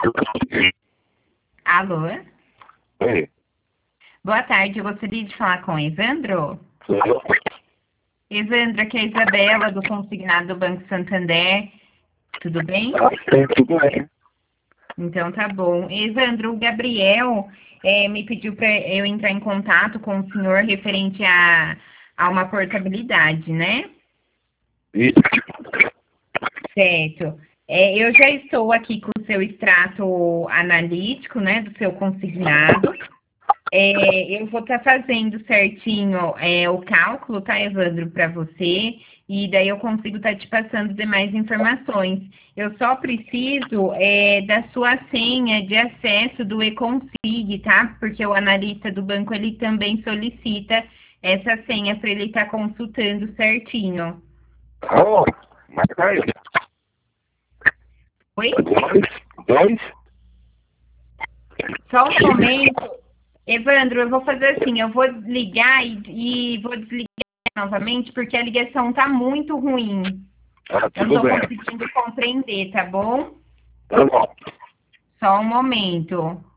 Alô? Oi. Boa tarde, eu gostaria de falar com o Evandro. Sou eu. Evandro, aqui é a Isabela, do Consignado do Banco Santander. Tudo bem? Tudo bem. Então tá bom. Evandro, o Gabriel me pediu para eu entrar em contato com o senhor referente a uma portabilidade, né? Isso. Certo. Eu já estou aqui com o seu extrato analítico, né, do seu consignado. Eu vou estar fazendo certinho o cálculo, tá, Evandro, para você, e daí eu consigo estar te passando demais informações. Eu só preciso da sua senha de acesso do eConsig, tá? Porque o analista do banco, ele também solicita essa senha para ele estar consultando certinho. Oh, marca aí. Oi? Dois. Só um momento. Evandro, eu vou fazer assim, eu vou ligar e vou desligar novamente, porque a ligação tá muito ruim. Ah, Eu tudo não tô bem. conseguindo compreender, tá bom? Tá bom. Só um momento.